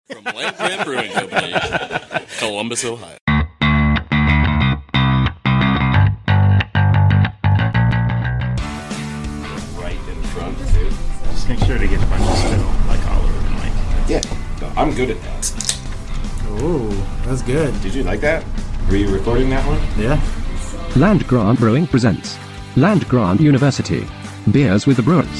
From Land Grant Brewing Company, Columbus, Ohio. Right in front, too. Just make sure to get a bunch of spittle, like all over the mic. Yeah, no, I'm good at that. Ooh, that's good. Did you like that? Were you recording that one? Yeah. Land Grant Brewing presents Land Grant University. Beers with the Brewers.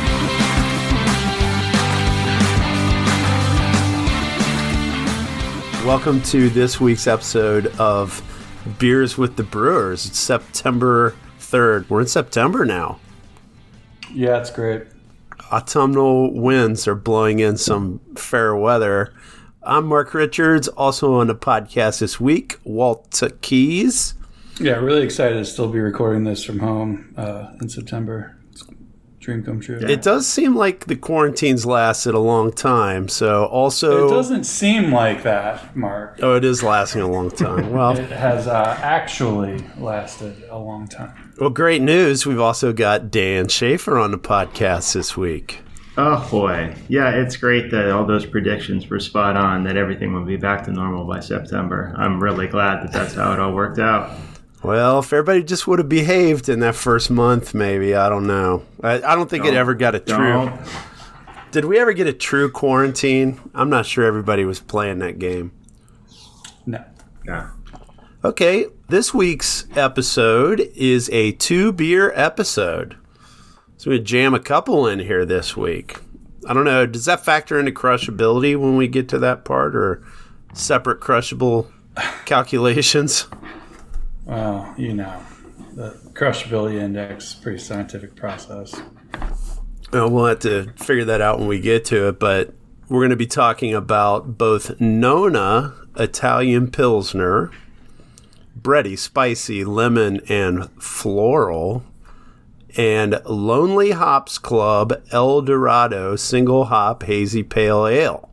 Welcome to this week's episode of Beers with the Brewers. It's September 3rd. We're in September now. Yeah, it's great. Autumnal winds are blowing in some fair weather. I'm Mark Richards, also on the podcast this week, Walt Keys. Yeah, really excited to still be recording this from home in September. It's a dream come true. It does seem like the quarantine's lasted a long time, so also... It doesn't seem like that, Mark. Oh, it is lasting a long time. Well, It has actually lasted a long time. well, great news. We've also got Dan Schaefer on the podcast this week. Oh boy. Yeah, it's great that all those predictions were spot on, that everything would be back to normal by September. I'm really glad that that's how it all worked out. Well, if everybody just would have behaved in that first month, maybe. I don't know. I don't think it ever got a true... Did we ever get a true quarantine? I'm not sure everybody was playing that game. No. Yeah. Okay, this week's episode is a 2-beer episode. So we jam a couple in here this week. I don't know, does that factor into crushability when we get to that part, or separate crushable calculations? Well, you know, the crushability index is a pretty scientific process. Well, we'll have to figure that out when we get to it, but we're going to be talking about both Nona Italian Pilsner, bready, spicy, lemon, and floral, and Lonely Hops Club El Dorado Single Hop Hazy Pale Ale.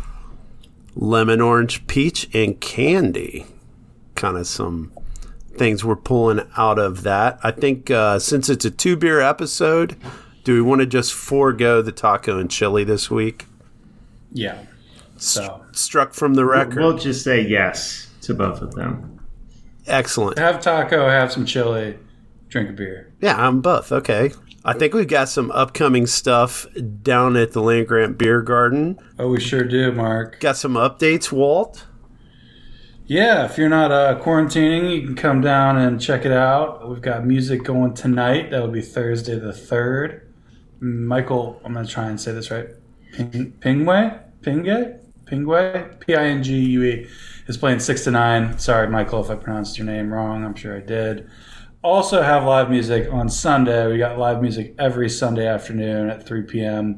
Lemon, orange, peach, and candy. Kind of some things we're pulling out of that. I think since it's a 2-beer episode, do we want to just forego the taco and chili this week? Yeah. So Struck from the record. We'll just say yes to both of them. Excellent. have taco, have some chili, drink a beer. Yeah, I'm both. Okay. I think we've got some upcoming stuff down at the Land Grant Beer Garden. Oh, we sure do, Mark. Got some updates, Walt? Yeah, if you're not quarantining, you can come down and check it out. We've got music going tonight. That will be Thursday the 3rd. Michael, I'm going to try and say this right. Pingue, Pingue, is playing 6 to 9. Sorry, Michael, if I pronounced your name wrong. I'm sure I did. Also have live music on Sunday. We got live music every Sunday afternoon at 3 p.m.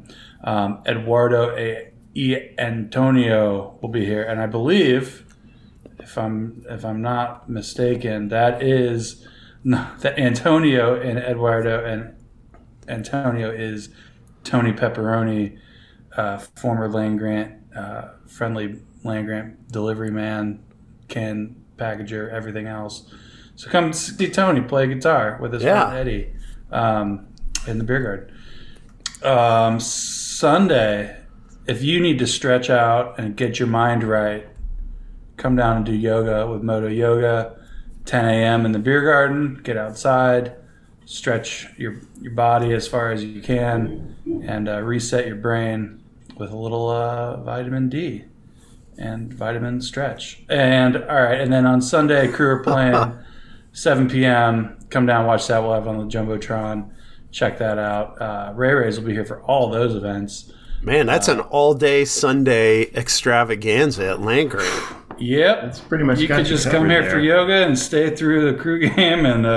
Eduardo E. Antonio will be here, and I believe, if I'm not mistaken, that is that Antonio and Eduardo and Antonio is Tony Pepperoni, former Land Grant, friendly Land Grant delivery man, can packager, everything else. So come see Tony play guitar with his friend Eddie in the beer garden. Sunday, if you need to stretch out and get your mind right, come down and do yoga with Moto Yoga, 10 a.m. in the beer garden. Get outside, stretch your body as far as you can, and reset your brain with a little vitamin D and vitamin stretch. And all right, and then on Sunday, crew are playing 7 p.m. Come down, watch that. We'll have it on the Jumbotron. Check that out. Ray Rays will be here for all those events. Man, that's an all-day Sunday extravaganza at Land Grant. Yep. That's pretty much You got could you just come covered here there. for yoga and stay through the crew game, and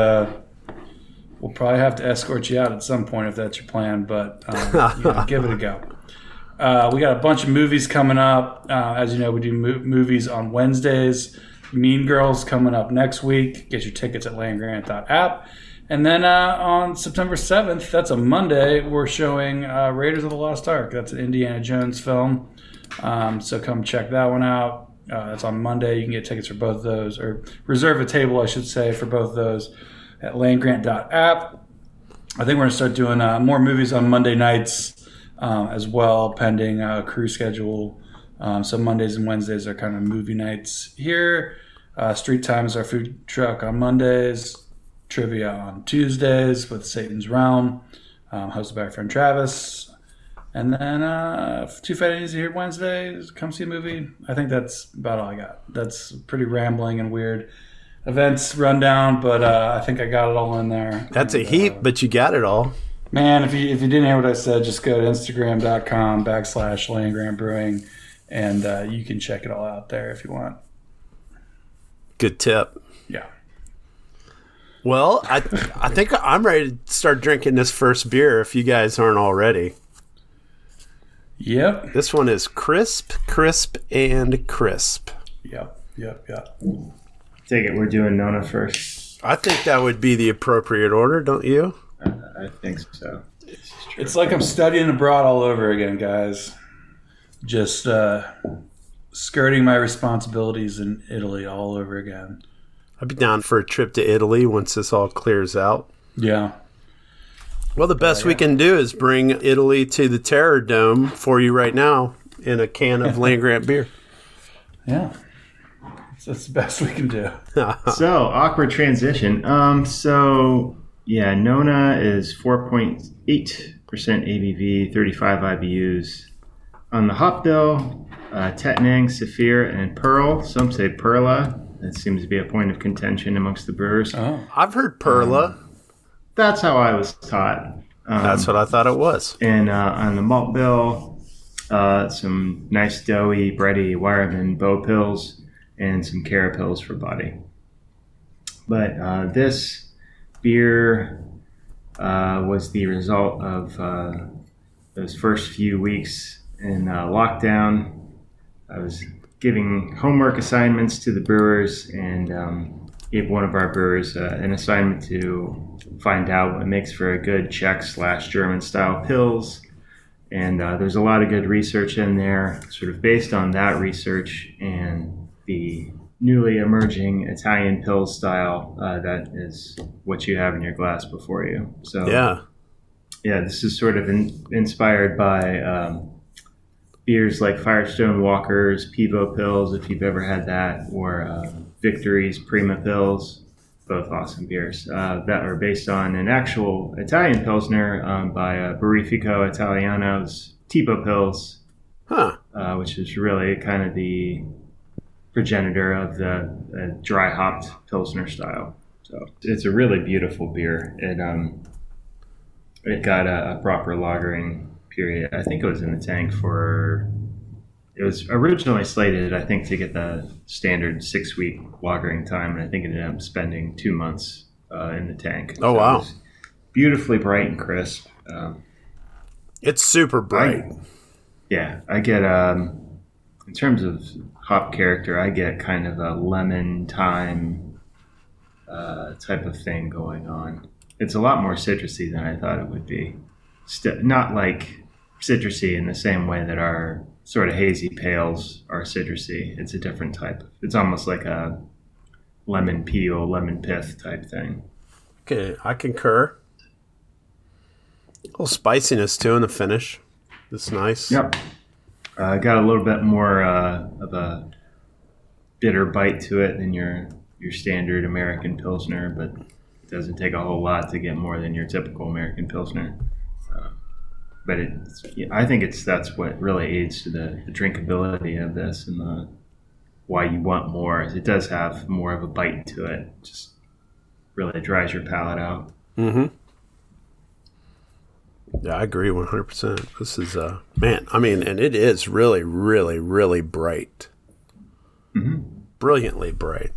we'll probably have to escort you out at some point if that's your plan, but give it a go. We got a bunch of movies coming up. As you know, we do movies on Wednesdays. Mean Girls coming up next week. Get your tickets at landgrant.app. And then on September 7th, that's a Monday, we're showing Raiders of the Lost Ark. That's an Indiana Jones film. So come check that one out. That's on Monday. You can get tickets for both of those, or reserve a table, I should say, for both of those at landgrant.app. I think we're going to start doing more movies on Monday nights as well, pending crew schedule So Mondays and Wednesdays are kind of movie nights here. Street Time is our food truck on Mondays. Trivia on Tuesdays with Satan's Realm, hosted by our friend Travis. And then Too Fat and Easy here Wednesdays. Come see a movie. I think that's about all I got. That's pretty rambling and weird events rundown, but I think I got it all in there. That's a heap, but you got it all. Man, if you didn't hear what I said, just go to Instagram.com/Land Grant Brewing, and you can check it all out there if you want. Good tip. Yeah. Well, I think I'm ready to start drinking this first beer if you guys aren't already. Yep. This one is crisp, and crisp. Yep. Take it we're doing Nona first. I think that would be the appropriate order, don't you? I think so. It's like I'm studying abroad all over again, guys. Just skirting my responsibilities in Italy all over again. I'd be down for a trip to Italy once this all clears out. Yeah. Well, the best we can do is bring Italy to the Terror Dome for you right now in a can of Land Grant beer. Yeah. That's the best we can do. So, awkward transition. Nona is 4.8% ABV, 35 IBUs. On the hop bill, Tettnang, Saphir, and Pearl. Some say Perla. That seems to be a point of contention amongst the brewers. Oh. I've heard Perla. That's how I was taught. That's what I thought it was. And on the malt bill, some nice doughy, bready Wireman Bow Pills and some Cara Pills for body. But this beer was the result of those first few weeks in lockdown. I was giving homework assignments to the brewers and gave one of our brewers an assignment to find out what makes for a good Czech/German style pills. And there's a lot of good research in there, sort of based on that research and the newly emerging Italian pill style that is what you have in your glass before you. So yeah, this is sort of inspired by beers like Firestone Walker's Pivo Pills, if you've ever had that, or Victory's Prima Pills, both awesome beers that are based on an actual Italian Pilsner by Barifico Italiano's Tipo Pills, which is really kind of the progenitor of the dry hopped Pilsner style. So it's a really beautiful beer. It got a proper lagering period. I think it was in the tank it was originally slated, I think, to get the standard 6-week lagering time, and I think it ended up spending 2 months in the tank. Oh, so wow. It was beautifully bright and crisp. It's super bright. I get, in terms of hop character, I get kind of a lemon thyme type of thing going on. It's a lot more citrusy than I thought it would be. Not like citrusy in the same way that our sort of hazy pales are citrusy. It's a different type. It's almost like a lemon peel, lemon pith type thing. Okay, I concur. A little spiciness too in the finish. That's nice. Yep. Got a little bit more of a bitter bite to it than your standard American Pilsner, but it doesn't take a whole lot to get more than your typical American Pilsner. But I think that's what really aids to the drinkability of this and why you want more. Is it does have more of a bite to it. Just really dries your palate out. Mm-hmm. Yeah, I agree 100%. This is, and it is really, really, really bright. Mm-hmm. Brilliantly bright.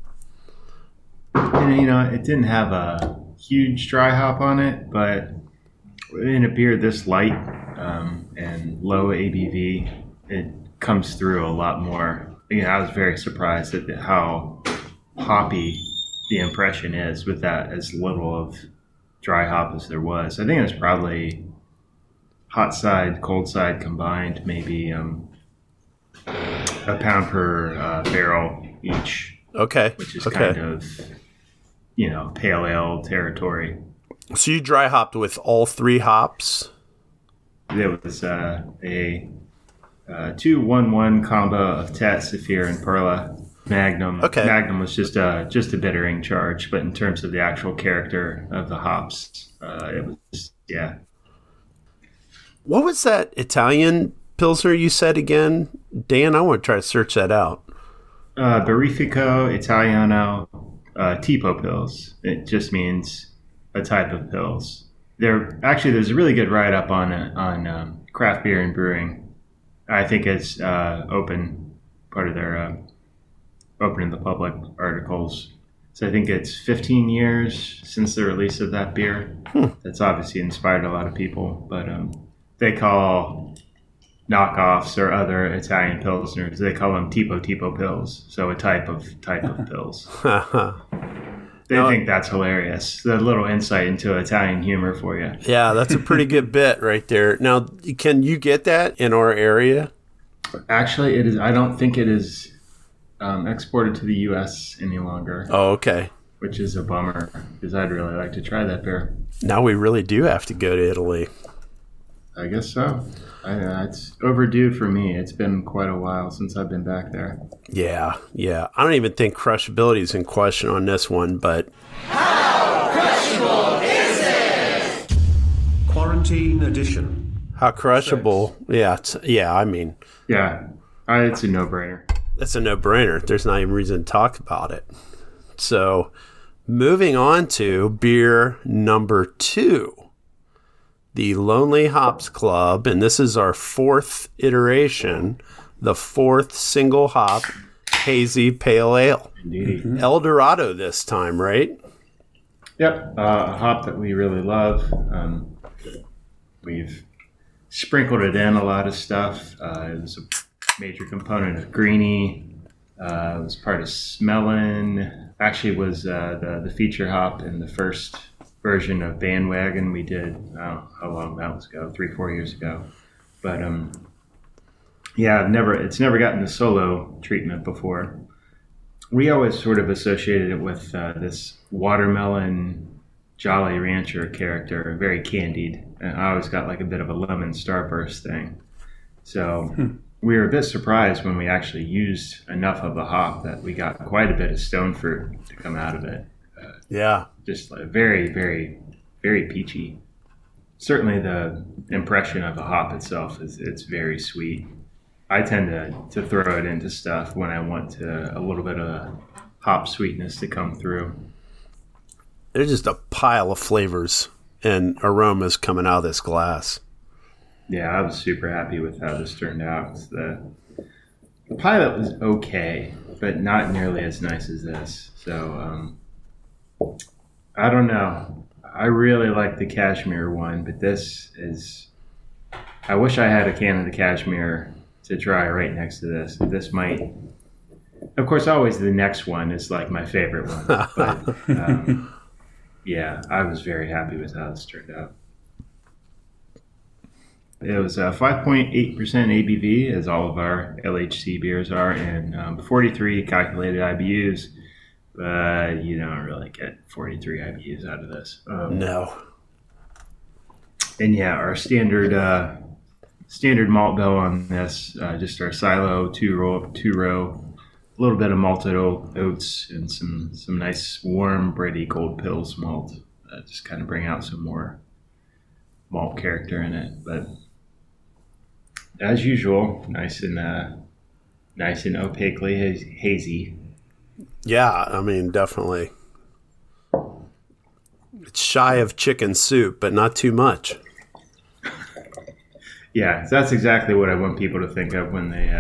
And, it didn't have a huge dry hop on it, but in a beer this light and low ABV, it comes through a lot more. I was very surprised at how hoppy the impression is with that as little of dry hop as there was. I think it's probably hot side, cold side combined, maybe a pound per barrel each. Okay. Which is kind of, pale ale territory. So you dry hopped with all 3 hops? There was a 2-1-1 combo of Tat, Saphir, and Perla. Magnum. Okay. Magnum was just a bittering charge, but in terms of the actual character of the hops, it was What was that Italian Pilsner you said again? Dan, I want to try to search that out. Barifico Italiano Tipo Pils. It just means a type of pils. There's a really good write-up on craft beer and brewing. I think it's open, part of their open in the public articles. So I think it's 15 years since the release of that beer. That's obviously inspired a lot of people, but they call knockoffs or other Italian pilsners, they call them tipo pils, so a type of pils. They think that's hilarious. The little insight into Italian humor for you. Yeah, that's a pretty good bit right there. Now, can you get that in our area? Actually, it is. I don't think it is exported to the U.S. any longer. Oh, okay. Which is a bummer, because I'd really like to try that beer. Now we really do have to go to Italy. I guess so. It's overdue for me. It's been quite a while since I've been back there. Yeah. I don't even think crushability is in question on this one, but... How crushable is it? Quarantine edition. How crushable. Yeah, it's a no-brainer. It's a no-brainer. There's not even reason to talk about it. So, moving on to beer number 2. The Lonely Hops Club, and this is our 4th iteration, the 4th single hop hazy pale ale. Indeed. Mm-hmm. El Dorado this time, right? Yep, a hop that we really love. We've sprinkled it in a lot of stuff. It was a major component of Greenie. It was part of Smellin'. Actually, was the feature hop in the first version of Bandwagon we did. How long that was ago? 3-4 years ago. But it's never gotten the solo treatment before. We always sort of associated it with this watermelon Jolly Rancher character, very candied. And I always got like a bit of a lemon starburst thing. So we were a bit surprised when we actually used enough of the hop that we got quite a bit of stone fruit to come out of it. Just like very, very, very peachy. Certainly the impression of the hop itself it's very sweet. I tend to throw it into stuff when I want a little bit of hop sweetness to come through. There's just a pile of flavors and aromas coming out of this glass. Yeah, I was super happy with how this turned out. The pilot was okay, but not nearly as nice as this. So I don't know. I really like the Cashmere one, but this is... I wish I had a can of the Cashmere to try right next to this. This might... Of course, always the next one is like my favorite one. But yeah, I was very happy with how this turned out. It was 5.8% ABV, as all of our LHC beers are, and 43 calculated IBUs. But you don't really get 43 IBUs out of this. No. And yeah, our standard malt bill on this, just our silo two row, a little bit of malted oats and some nice warm bready cold pills malt. Just kind of bring out some more malt character in it. But as usual, nice and opaquely hazy. Yeah, I mean, definitely. It's shy of chicken soup, but not too much. Yeah, that's exactly what I want people to think of when they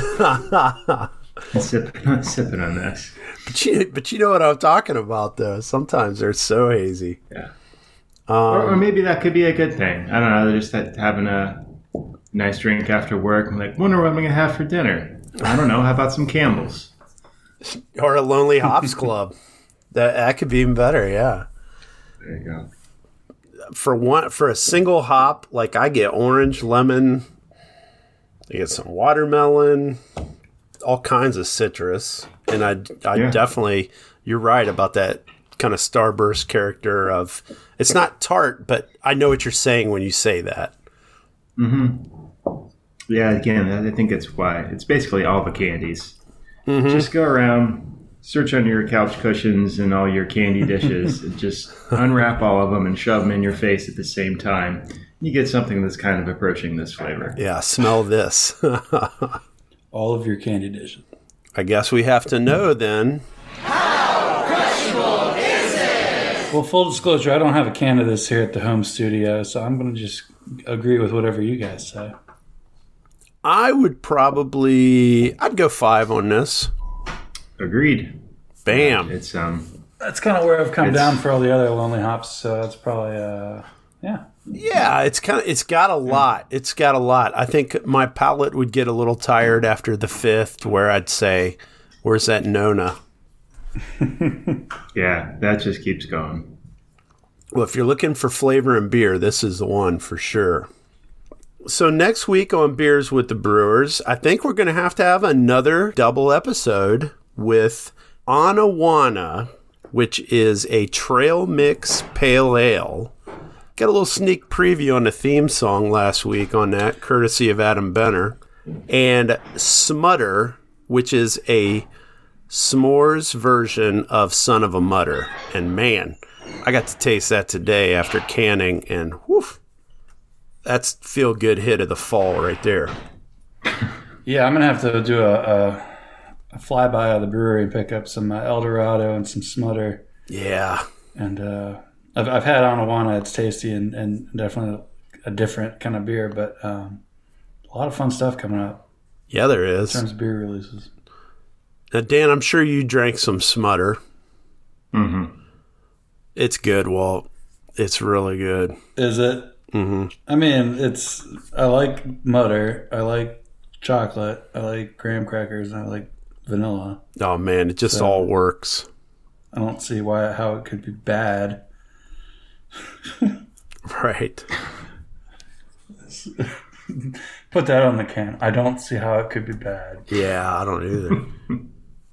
sipping on this. But you know what I'm talking about, though. Sometimes they're so hazy. Yeah. Or maybe that could be a good thing. I don't know. They're just having a nice drink after work. I'm like, wonder what I'm going to have for dinner. I don't know. How about some Campbell's? Or a Lonely Hops Club. That could be even better, yeah. There you go. For a single hop, like I get orange, lemon, I get some watermelon, all kinds of citrus. And I definitely, you're right about that kind of starburst character of, it's not tart, but I know what you're saying when you say that. Mm-hmm. Yeah, again, I think it's why. It's basically all the candies. Just go around, search under your couch cushions and all your candy dishes, and just unwrap all of them and shove them in your face at the same time. You get something that's kind of approaching this flavor. Yeah, smell this. All of your candy dishes. I guess we have to know then. How crushable is it? Well, full disclosure, I don't have a can of this here at the home studio, so I'm going to just agree with whatever you guys say. I'd go 5 on this. Agreed. Bam. It's That's kind of where I've come down for all the other Lonely Hops, so that's probably, yeah. Yeah, it's got a lot. It's got a lot. I think my palate would get a little tired after the 5th, where I'd say, where's that Nona? Yeah, that just keeps going. Well, if you're looking for flavor in beer, this is the one for sure. So next week on Beers with the Brewers, I think we're going to have another double episode with Anawana, which is a trail mix pale ale. Got a little sneak preview on the theme song last week on that, courtesy of Adam Benner. And Smutter, which is a s'mores version of Son of a Mutter. And man, I got to taste that today after canning, and whew, that's feel-good hit of the fall right there. Yeah, I'm going to have to do a flyby of the brewery and pick up some El Dorado and some Smutter. Yeah. And I've had Anawana. It's tasty and definitely a different kind of beer, but a lot of fun stuff coming up. Yeah, there is. In terms of beer releases. Now, Dan, I'm sure you drank some Smutter. Mm-hmm. It's good, Walt. It's really good. Is it? Mm-hmm. I mean, I like Mutter. I like chocolate. I like graham crackers. And I like vanilla. Oh, man, it just all works. I don't see how it could be bad. Right. Put that on the can. I don't see how it could be bad. Yeah, I don't either.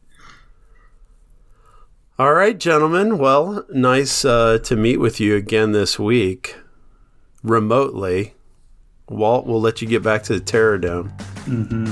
All right, gentlemen. Well, nice to meet with you again this week, remotely. Walt, we'll let you get back to the Terradome. Mm-hmm.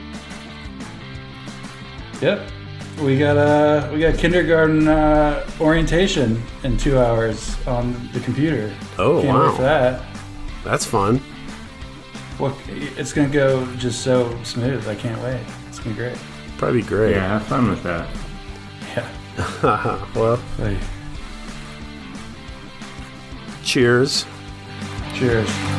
Yep. We got kindergarten orientation in 2 hours on the computer. Oh, Can't wow. wait for that. That's fun. Well, it's going to go just so smooth. I can't wait. It's going to be great. Probably great. Yeah, have fun with that. Yeah. Well, Hey. cheers. Cheers.